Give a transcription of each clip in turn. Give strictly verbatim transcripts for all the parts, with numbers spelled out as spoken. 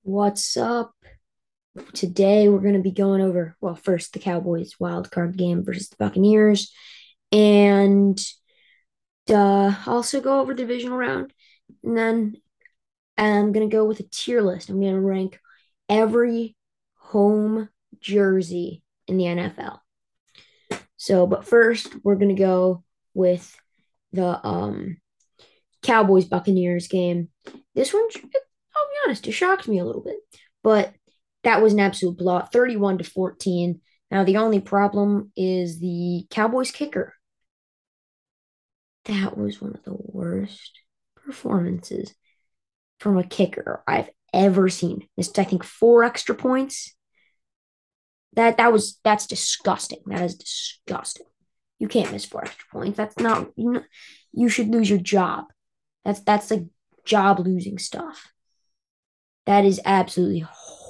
What's up? Today we're going to be going over, well, first the Cowboys wild card game versus the Buccaneers, and uh, also go over the divisional round. And then I'm going to go with a tier list. I'm going to rank every home jersey in the N F L. So, but first we're going to go with the um, Cowboys Buccaneers game. This one, I'll be honest, it shocked me a little bit, but that was an absolute blowout, thirty-one to fourteen. Now the only problem is the Cowboys kicker. That was one of the worst performances from a kicker I've ever seen. Missed, I think, four extra points. That that was that's disgusting. That is disgusting. You can't miss four extra points. That's not you know, you should lose your job. That's that's like job losing stuff. That is absolutely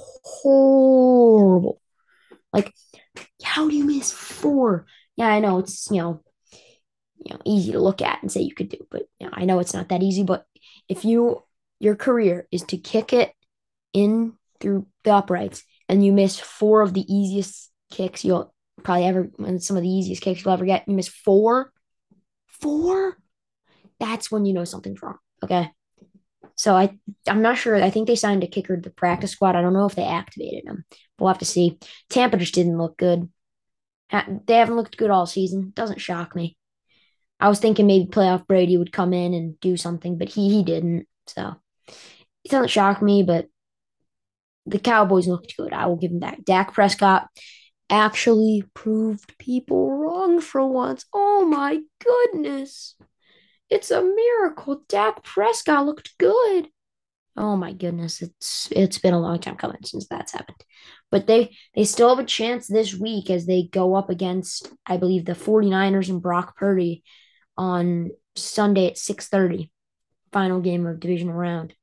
horrible. Like, how do you miss four? Yeah, I know it's you know, you know, easy to look at and say you could do, but you know, I know it's not that easy. But if you your career is to kick it in through the uprights and you miss four of the easiest kicks you'll probably ever and some of the easiest kicks you'll ever get, you miss four, four, that's when you know something's wrong. Okay. So I I'm not sure. I think they signed a kicker to the practice squad. I don't know if they activated him. We'll have to see. Tampa just didn't look good. They haven't looked good all season. Doesn't shock me. I was thinking maybe playoff Brady would come in and do something, but he he didn't. So it doesn't shock me, but the Cowboys looked good. I will give them that. Dak Prescott actually proved people wrong for once. Oh my goodness. It's a miracle. Dak Prescott looked good. Oh my goodness, it's it's been a long time coming since that's happened. But they they still have a chance this week as they go up against, I believe, the 49ers and Brock Purdy on Sunday at six thirty, final game of divisional round.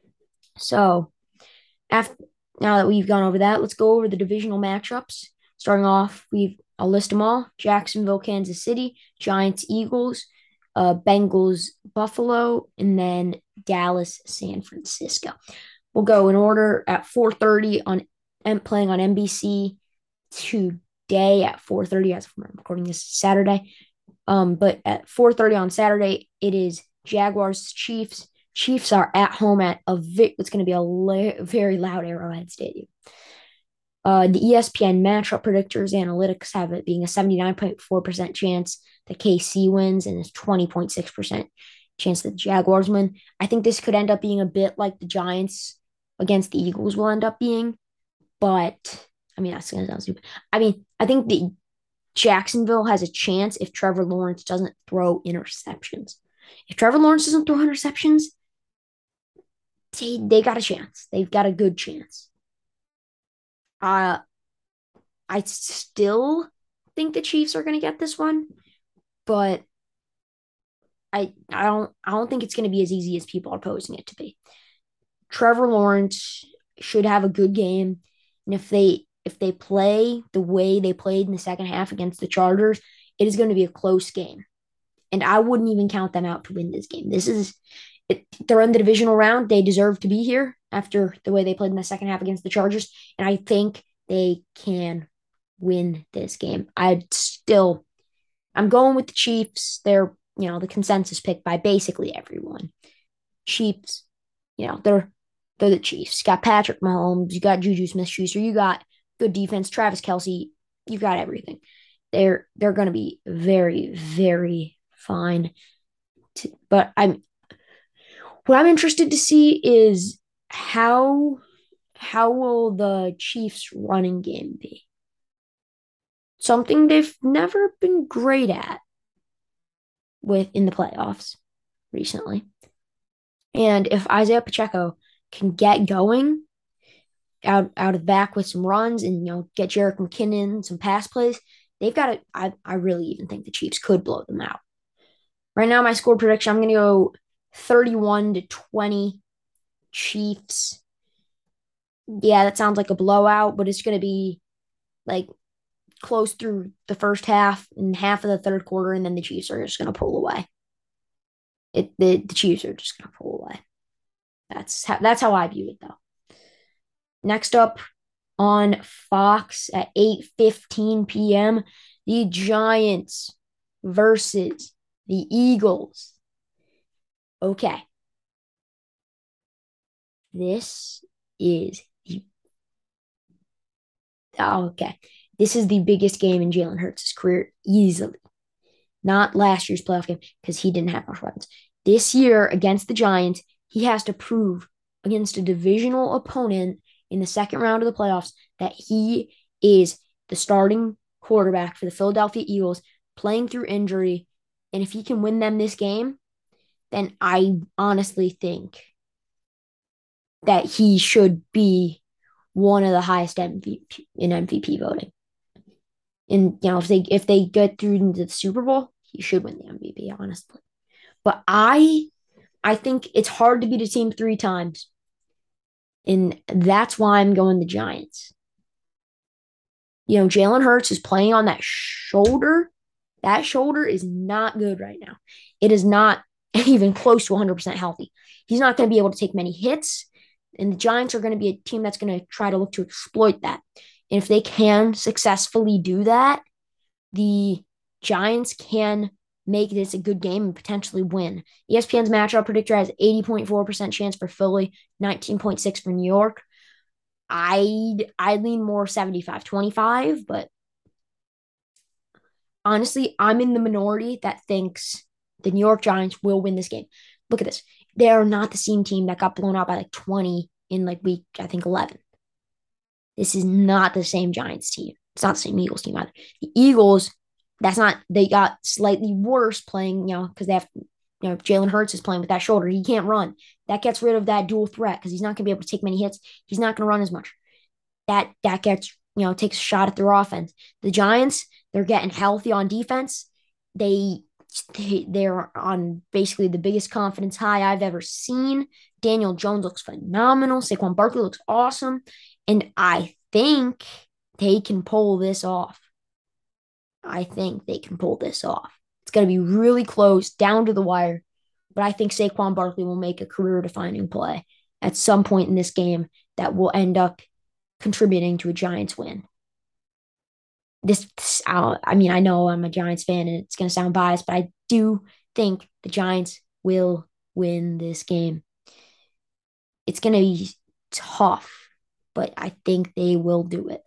So, after now that we've gone over that, let's go over the divisional matchups. Starting off, we've I'll list them all: Jacksonville, Kansas City, Giants, Eagles, uh, Bengals, Buffalo, and then Dallas, San Francisco. We'll go in order at four thirty on and playing on N B C today at four thirty as I'm recording this Saturday. Um, but at four thirty on Saturday, it is Jaguars Chiefs. Chiefs are at home at a vi- it's going to be a la- very loud Arrowhead Stadium. Uh, the E S P N matchup predictors analytics have it being a seventy-nine point four percent chance that K C wins and a twenty point six percent chance that the Jaguars win. I think this could end up being a bit like the Giants against the Eagles will end up being, but I mean, that's going to sound stupid. I mean, I think the Jacksonville has a chance if Trevor Lawrence doesn't throw interceptions. If Trevor Lawrence doesn't throw interceptions, they, they got a chance. They've got a good chance. Uh, I still think the Chiefs are going to get this one, but I I don't I don't think it's going to be as easy as people are posing it to be. Trevor Lawrence should have a good game, and if they if they play the way they played in the second half against the Chargers, it is going to be a close game. And I wouldn't even count them out to win this game. This is it, they're in the divisional round. They deserve to be here after the way they played in the second half against the Chargers, and I think they can win this game. I'd still I'm going with the Chiefs. They're, you know, the consensus pick by basically everyone. Chiefs, you know, they're they're the Chiefs. You got Patrick Mahomes, you got Juju Smith-Schuster, you got good defense, Travis Kelce, you got everything. They're they're going to be very very fine. To, but I'm what I'm interested to see is how how will the Chiefs running game be? Something they've never been great at with in the playoffs recently. And if Isaiah Pacheco can get going out out of the back with some runs and you know get Jerick McKinnon some pass plays, they've got it. I I really even think the Chiefs could blow them out. Right now, my score prediction, I'm going to go thirty-one to twenty Chiefs. Yeah, that sounds like a blowout, but it's going to be like close through the first half and half of the third quarter, and then the Chiefs are just going to pull away. It the, the Chiefs are just going to pull away. That's how that's how I view it, though. Next up on Fox at eight fifteen p m, the Giants versus the Eagles. Okay, this is the oh, okay. This is the biggest game in Jalen Hurts' career easily. Not last year's playoff game because he didn't have much weapons. This year against the Giants, he has to prove against a divisional opponent in the second round of the playoffs that he is the starting quarterback for the Philadelphia Eagles playing through injury. And if he can win them this game, then I honestly think that he should be one of the highest M V P in M V P voting. And you know, if they if they get through into the Super Bowl, he should win the M V P, honestly. But I I think it's hard to beat a team three times. And that's why I'm going the Giants. You know, Jalen Hurts is playing on that shoulder. That shoulder is not good right now. It is not even close to one hundred percent healthy. He's not going to be able to take many hits. And the Giants are going to be a team that's going to try to look to exploit that. And if they can successfully do that, the Giants can make this a good game and potentially win. E S P N's matchup predictor has eighty point four percent chance for Philly, nineteen point six for New York. I'd I lean more seventy-five twenty-five, but honestly, I'm in the minority that thinks the New York Giants will win this game. Look at this. They are not the same team that got blown out by like twenty in like week, I think, eleven. This is not the same Giants team. It's not the same Eagles team either. The Eagles, that's not, they got slightly worse playing, you know, because they have, you know, Jalen Hurts is playing with that shoulder. He can't run. That gets rid of that dual threat because he's not going to be able to take many hits. He's not going to run as much. That, that gets, you know, takes a shot at their offense. The Giants, they're getting healthy on defense. They, they, they're on basically the biggest confidence high I've ever seen. Daniel Jones looks phenomenal. Saquon Barkley looks awesome. And I think they can pull this off. I think they can pull this off. It's going to be really close, down to the wire. But I think Saquon Barkley will make a career defining play at some point in this game that will end up contributing to a Giants win. This, I mean, I know I'm a Giants fan and it's going to sound biased, but I do think the Giants will win this game. It's going to be tough, but I think they will do it.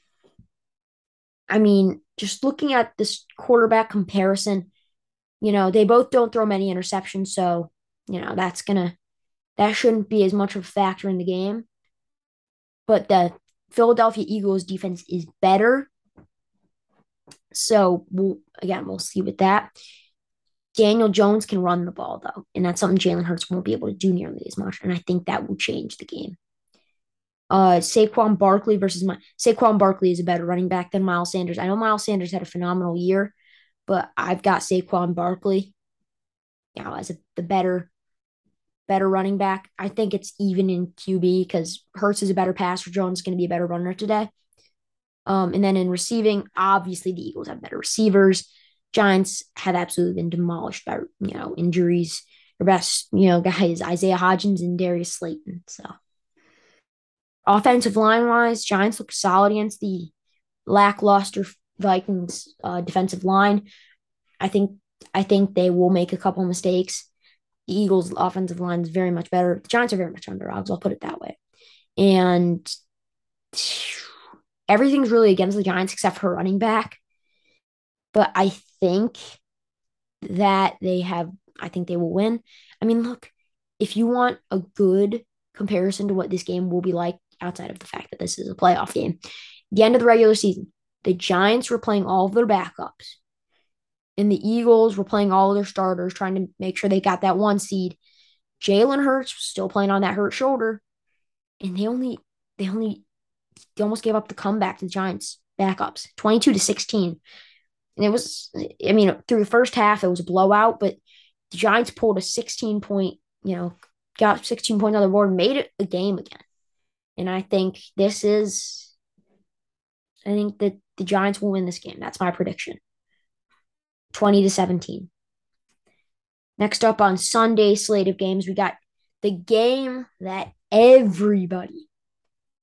I mean, just looking at this quarterback comparison, you know, they both don't throw many interceptions, so you know that's gonna that shouldn't be as much of a factor in the game. But the Philadelphia Eagles defense is better, so we'll again we'll see with that. Daniel Jones can run the ball though, and that's something Jalen Hurts won't be able to do nearly as much, and I think that will change the game. Uh, Saquon Barkley versus my Saquon Barkley is a better running back than Miles Sanders. I know Miles Sanders had a phenomenal year, but I've got Saquon Barkley, you know, as a, the better better running back. I think it's even in Q B because Hurts is a better passer. Jones is going to be a better runner today. Um, and then in receiving, obviously the Eagles have better receivers. Giants have absolutely been demolished by you know injuries. Their best you know guys Isaiah Hodgins and Darius Slayton. So offensive line wise, Giants look solid against the lackluster Vikings uh, defensive line. I think I think they will make a couple mistakes. The Eagles' offensive line is very much better. The Giants are very much underdogs. I'll put it that way. And everything's really against the Giants except for running back. But I think that they have. I think they will win. I mean, look, if you want a good comparison to what this game will be like, outside of the fact that this is a playoff game, the end of the regular season, the Giants were playing all of their backups and the Eagles were playing all of their starters, trying to make sure they got that one seed. Jalen Hurts was still playing on that hurt shoulder, and they only they only they almost gave up the comeback to the Giants backups, twenty-two to sixteen. And it was, I mean, through the first half, it was a blowout, but the Giants pulled a sixteen point, you know, got sixteen points on the board, made it a game again. And I think this is, I think that the Giants will win this game. That's my prediction. twenty to seventeen. Next up on Sunday slate of games, we got the game that everybody,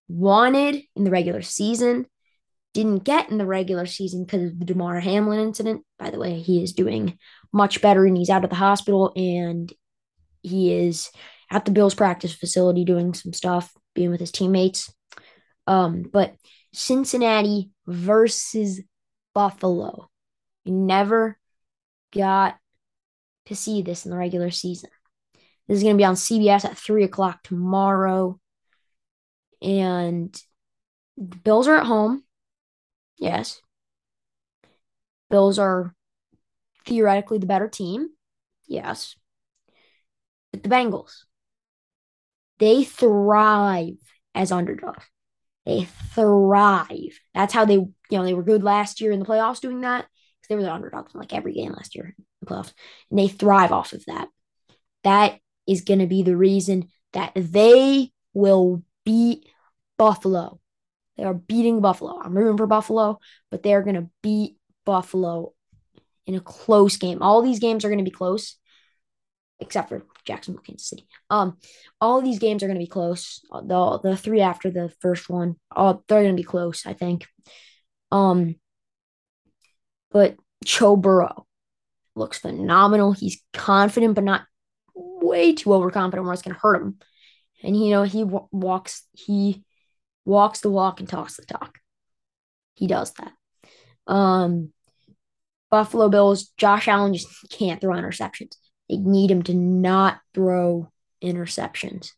wanted in the regular season, didn't get in the regular season because of the Damar Hamlin incident. By the way, he is doing much better and he's out of the hospital and he is at the Bills practice facility doing some stuff, being with his teammates. Um, but Cincinnati versus Buffalo. We never got to see this in the regular season. This is going to be on C B S at three o'clock tomorrow. And the Bills are at home. Yes. Bills are theoretically the better team. Yes. But the Bengals, they thrive as underdogs. They thrive. That's how they, you know, they were good last year in the playoffs doing that because they were the underdogs in like every game last year in the playoffs. And they thrive off of that. That is going to be the reason that they will beat Buffalo. They are beating Buffalo. I'm rooting for Buffalo, but they're going to beat Buffalo in a close game. All these games are going to be close, except for Jacksonville, Kansas City. Um, all of these games are going to be close. The the three after the first one, all they're going to be close, I think. Um, but Joe Burrow looks phenomenal. He's confident, but not way too overconfident where it's going to hurt him. And you know he w- walks he walks the walk and talks the talk. He does that. Um, Buffalo Bills, Josh Allen just can't throw interceptions. They need him to not throw interceptions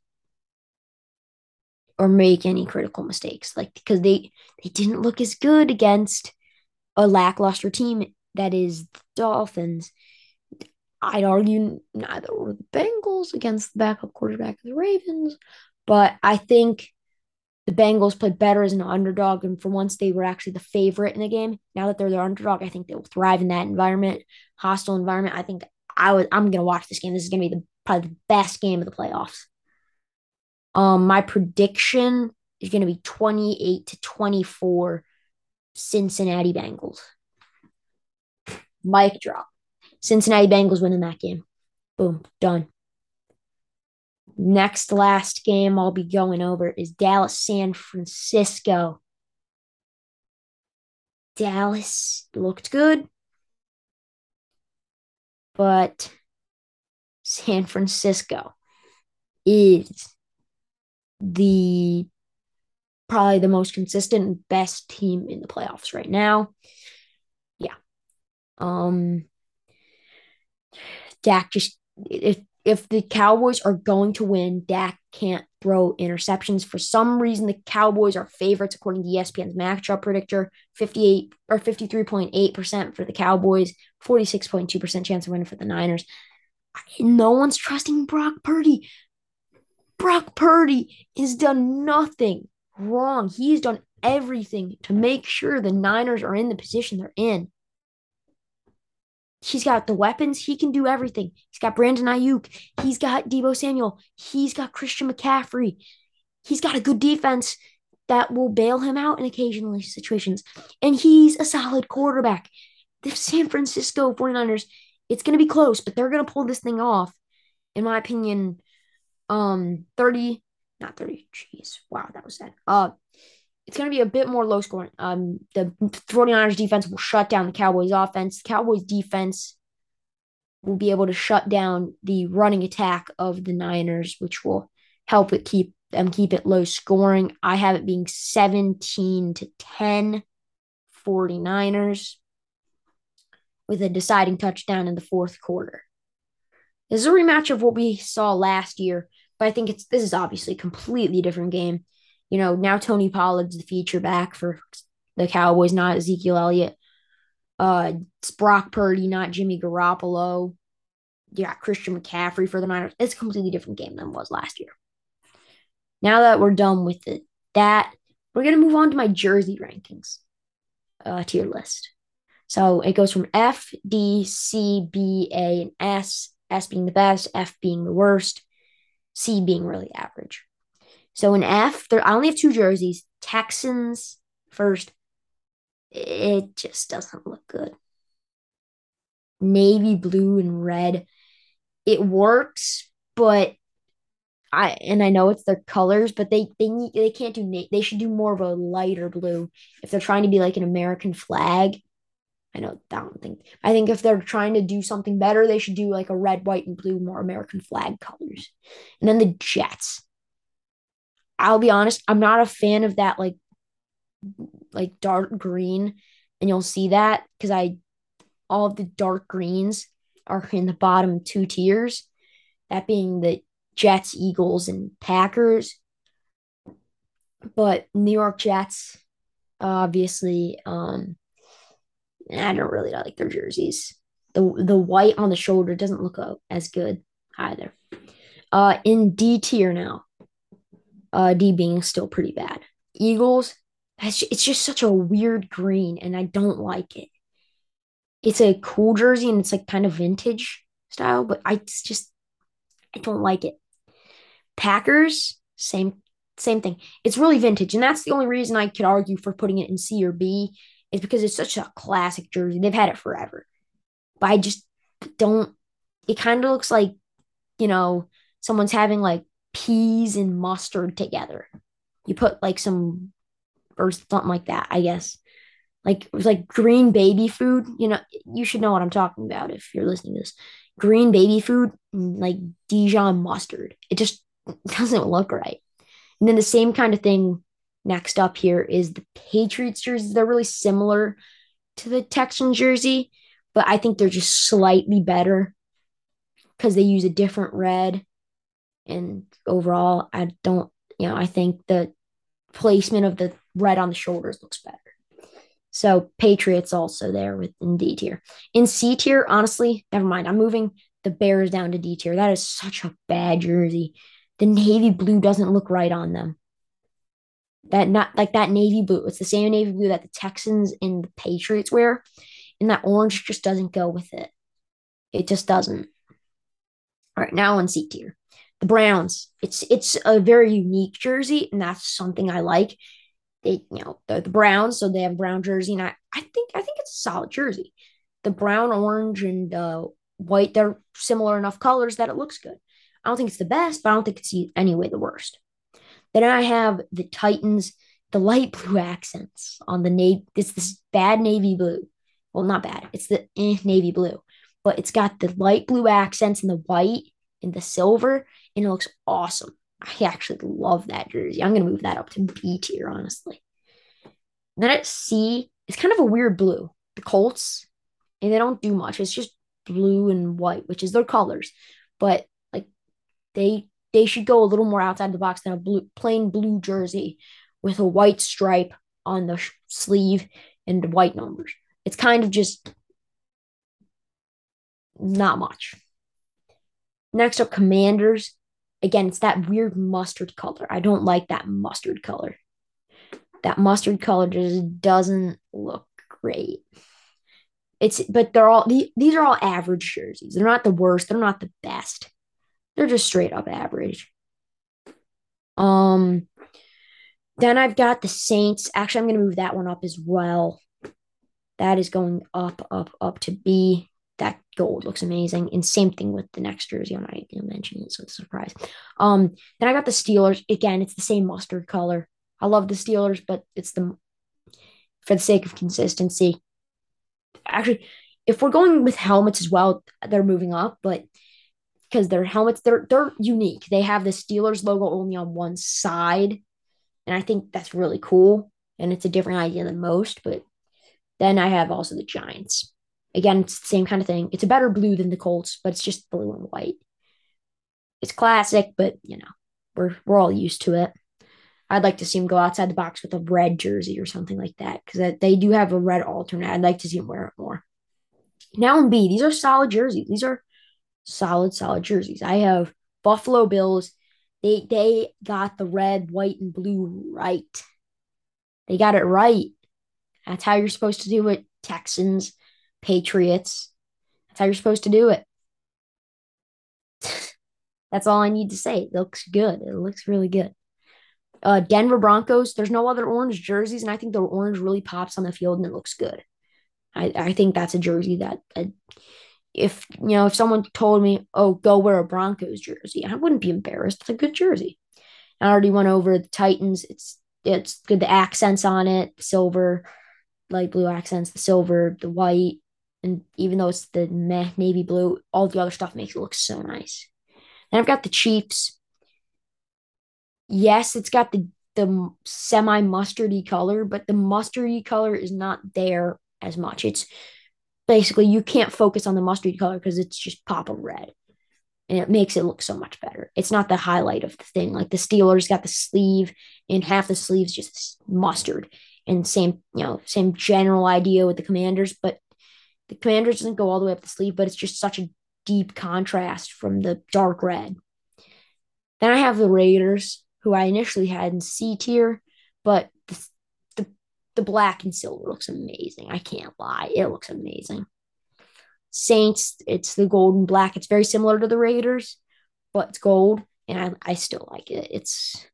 or make any critical mistakes. Like because they they didn't look as good against a lackluster team that is the Dolphins. I'd argue neither were the Bengals against the backup quarterback of the Ravens, but I think the Bengals played better as an underdog, and for once they were actually the favorite in the game. Now that they're the underdog, I think they will thrive in that environment, hostile environment. I think I was I'm gonna watch this game. This is gonna be the probably the best game of the playoffs. Um, my prediction is gonna be twenty-eight to twenty-four Cincinnati Bengals. Mic drop. Cincinnati Bengals winning that game. Boom, done. Next last game I'll be going over is Dallas San Francisco. Dallas looked good, but San Francisco is the probably the most consistent and best team in the playoffs right now. Yeah. Um Dak just if if the Cowboys are going to win, Dak can't throw interceptions. For some reason, the Cowboys are favorites according to E S P N's matchup predictor. fifty-eight or fifty-three point eight percent for the Cowboys, forty-six point two percent chance of winning for the Niners. No one's trusting Brock Purdy. Brock Purdy has done nothing wrong. He's done everything to make sure the Niners are in the position they're in. He's got the weapons. He can do everything. He's got Brandon Ayuk. He's got Deebo Samuel. He's got Christian McCaffrey. He's got a good defense that will bail him out in occasional situations. And he's a solid quarterback. The San Francisco 49ers, it's going to be close, but they're going to pull this thing off. In my opinion, um, thirty, not thirty, jeez, wow, that was sad. Uh, it's going to be a bit more low scoring. Um, the 49ers defense will shut down the Cowboys offense. The Cowboys defense will be able to shut down the running attack of the Niners, which will help it keep them keep it low scoring. I have it being seventeen to ten 49ers with a deciding touchdown in the fourth quarter. This is a rematch of what we saw last year, but I think it's this is obviously a completely different game. You know, now Tony Pollard's the feature back for the Cowboys, not Ezekiel Elliott. Uh, it's Brock Purdy, not Jimmy Garoppolo. Yeah, Christian McCaffrey for the Niners. It's a completely different game than it was last year. Now that we're done with it, that we're gonna move on to my jersey rankings uh, tier list. So it goes from F, D, C, B, A, and S. S being the best, F being the worst, C being really average. So in F, there I only have two jerseys. Texans first. It just doesn't look good. Navy blue and red. It works, but I and I know it's their colors, but they they need they can't do na- they should do more of a lighter blue if they're trying to be like an American flag. I know I don't think I think if they're trying to do something better, they should do like a red, white, and blue, more American flag colors. And then the Jets. I'll be honest, I'm not a fan of that like like dark green, and you'll see that because I all of the dark greens are in the bottom two tiers, that being the Jets, Eagles, and Packers. But New York Jets, obviously, um, I don't really like their jerseys. The the white on the shoulder doesn't look uh, as good either. Uh, in D tier now, uh, D being still pretty bad. Eagles, that's, it's just such a weird green, and I don't like it. It's a cool jersey, and it's like kind of vintage style, but I just I don't like it. Packers, same same thing. It's really vintage, and that's the only reason I could argue for putting it in C or B is because it's such a classic jersey. They've had it forever. But I just don't it kind of looks like, you know, someone's having like peas and mustard together. You put like some or something like that, I guess. Like it was like green baby food. You know, you should know what I'm talking about if you're listening to this. Green baby food, like Dijon mustard. It just doesn't look right. And then the same kind of thing next up here is the Patriots jerseys. They're really similar to the Texan jersey, but I think they're just slightly better because they use a different red. And overall, I don't, you know, I think the placement of the red on the shoulders looks better. So Patriots also there with in D tier. In C tier, honestly, never mind. I'm moving the Bears down to D tier. That is such a bad jersey. The navy blue doesn't look right on them. That not like that navy blue. It's the same navy blue that the Texans and the Patriots wear, and that orange just doesn't go with it. It just doesn't. All right, now on C tier, the Browns. It's it's a very unique jersey, and that's something I like. They, you know, the, the Browns, so they have a brown jersey, and I, I think I think it's a solid jersey. The brown, orange, and uh, white, they're similar enough colors that it looks good. I don't think it's the best, but I don't think it's any way the worst. Then I have the Titans, the light blue accents on the navy. It's this bad navy blue. Well, not bad. It's the eh, navy blue, but it's got the light blue accents and the white and the silver, and it looks awesome. I actually love that jersey. I'm gonna move that up to B tier, honestly. Then at C, it's kind of a weird blue. The Colts, and they don't do much. It's just blue and white, which is their colors. But like they they should go a little more outside the box than a blue plain blue jersey with a white stripe on the sh- sleeve and white numbers. It's kind of just not much. Next up, Commanders. Again, it's that weird mustard color. I don't like that mustard color. That mustard color just doesn't look great. It's but they're all these are all average jerseys. They're not the worst. They're not the best. They're just straight up average. Um, then I've got the Saints. Actually, I'm gonna move that one up as well. That is going up, up, up to B. That gold looks amazing. And same thing with the next jersey. I'm not gonna mention it, so it's a surprise. Um, then I got the Steelers. Again, it's the same mustard color. I love the Steelers, but it's the for the sake of consistency. Actually, if we're going with helmets as well, they're moving up, but because their helmets, they're they're unique. They have the Steelers logo only on one side, and I think that's really cool. And it's a different idea than most. But then I have also the Giants. Again, it's the same kind of thing. It's a better blue than the Colts, but it's just blue and white. It's classic, but you know, we're we're all used to it. I'd like to see him go outside the box with a red jersey or something like that because they do have a red alternate. I'd like to see him wear it more. Now in B, these are solid jerseys. These are solid, solid jerseys. I have Buffalo Bills. They they got the red, white, and blue right. They got it right. That's how you're supposed to do it. Texans, Patriots. That's how you're supposed to do it. That's all I need to say. It looks good. It looks really good. Uh, Denver Broncos. There's no other orange jerseys, and I think the orange really pops on the field and it looks good. I, I think that's a jersey that uh, If you know, if someone told me, "Oh, go wear a Broncos jersey," I wouldn't be embarrassed. It's a good jersey. I already went over the Titans. It's it's good. The accents on it, silver, light blue accents, the silver, the white, and even though it's the meh navy blue, all the other stuff makes it look so nice. And I've got the Chiefs. Yes, it's got the the semi mustardy color, but the mustardy color is not there as much. It's basically you can't focus on the mustardy color because it's just pop of red, and it makes it look so much better. It's not the highlight of the thing. Like the Steelers got the sleeve, and half the sleeves just mustard. And same, you know, same general idea with the Commanders, but the Commanders doesn't go all the way up the sleeve, but it's just such a deep contrast from the dark red. Then I have the Raiders, who I initially had in C tier, but the, the the black and silver looks amazing. I can't lie, it looks amazing. Saints, it's the gold and black. It's very similar to the Raiders, but it's gold, and I, I still like it. It's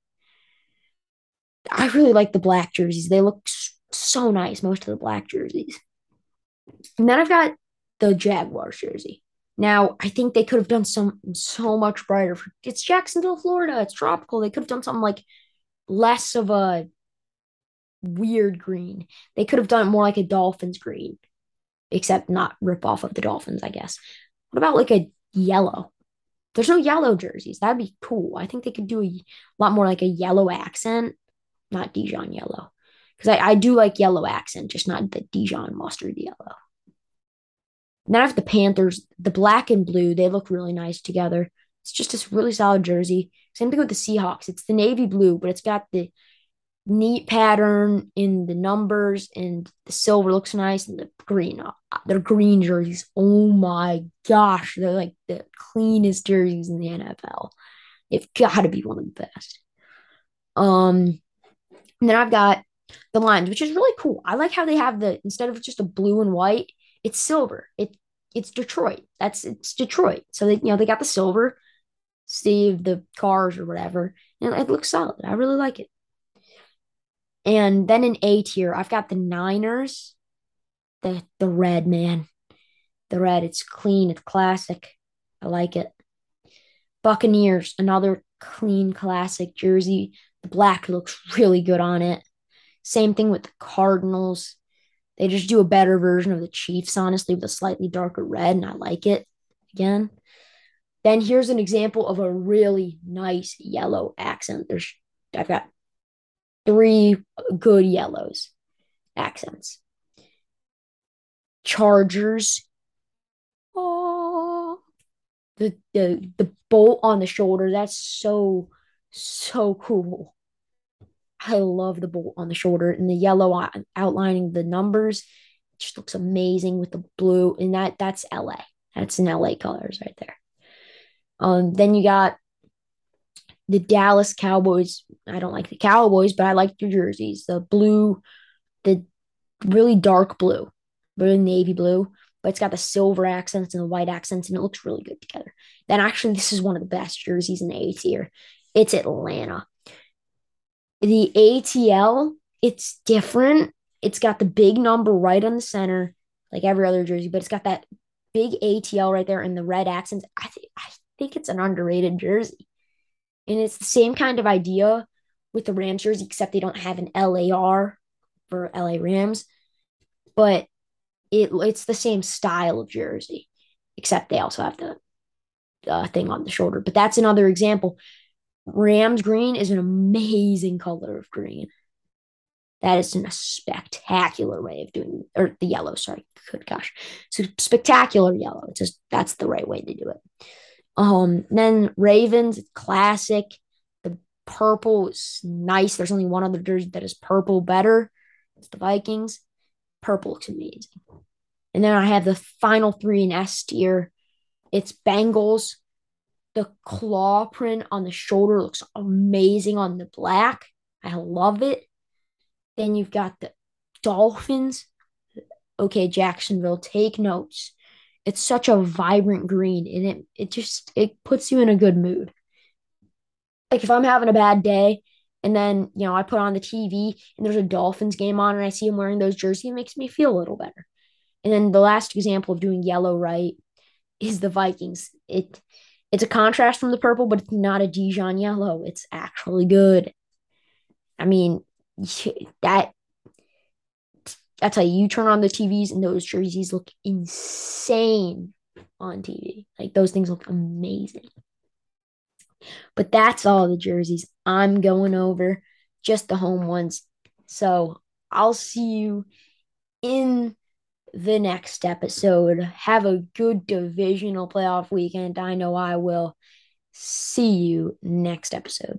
I really like the black jerseys. They look so nice, most of the black jerseys. And then I've got the Jaguars jersey. Now, I think they could have done some so much brighter. It's Jacksonville, Florida. It's tropical. They could have done something like less of a weird green. They could have done it more like a Dolphins green, except not rip off of the Dolphins, I guess. What about like a yellow? There's no yellow jerseys. That'd be cool. I think they could do a lot more like a yellow accent, not Dijon yellow. Because I, I do like yellow accent, just not the Dijon mustard yellow. And then I have the Panthers, the black and blue. They look really nice together. It's just this really solid jersey. Same thing with the Seahawks. It's the navy blue, but it's got the neat pattern in the numbers, and the silver looks nice, and the green. Uh, they're green jerseys. Oh my gosh, they're like the cleanest jerseys in the N F L. They've got to be one of the best. Um, and then I've got the Lions, which is really cool. I like how they have the instead of just a blue and white, it's silver. It it's Detroit. That's it's Detroit. So they you know they got the silver, save the cars or whatever, and it looks solid. I really like it. And then in A tier, I've got the Niners, the the red man, the red. It's clean. It's classic. I like it. Buccaneers, another clean classic jersey. The black looks really good on it. Same thing with the Cardinals. They just do a better version of the Chiefs, honestly, with a slightly darker red, and I like it again. Then here's an example of a really nice yellow accent. There's I've got three good yellows accents. Chargers. Oh, the the the bolt on the shoulder. That's so so cool. I love the bolt on the shoulder and the yellow outlining the numbers. It just looks amazing with the blue, and that that's L A. That's in L A colors right there. Um, then you got the Dallas Cowboys. I don't like the Cowboys, but I like the jerseys. The blue, the really dark blue, really navy blue, but it's got the silver accents and the white accents, and it looks really good together. Then actually, this is one of the best jerseys in the A tier. It's Atlanta. The A T L, it's different. It's got the big number right on the center, like every other jersey, but it's got that big A T L right there in the red accents. I think I think it's an underrated jersey. And it's the same kind of idea with the Rams jersey, except they don't have an L A R for L A Rams, but it it's the same style of jersey, except they also have the uh, thing on the shoulder. But that's another example. Rams green is an amazing color of green. That is a spectacular way of doing, or the yellow, sorry, good gosh. So spectacular yellow. It's just that's the right way to do it. Um, then Ravens, classic. The purple is nice. There's only one other jersey that is purple better. It's the Vikings. Purple looks amazing. And then I have the final three in S tier. It's Bengals. The claw print on the shoulder looks amazing on the black. I love it. Then you've got the Dolphins. Okay, Jacksonville, take notes. It's such a vibrant green, and it it just it puts you in a good mood. Like if I'm having a bad day, and then you know I put on the T V and there's a Dolphins game on, and I see him wearing those jerseys, it makes me feel a little better. And then the last example of doing yellow right. is the Vikings. It it's a contrast from the purple, but it's not a Dijon yellow. It's actually good. I mean, that I tell you, you turn on the T Vs and those jerseys look insane on T V. Like those things look amazing. But that's all the jerseys I'm going over, just the home ones. So I'll see you in the next episode. Have a good divisional playoff weekend. I know I will. See you next episode.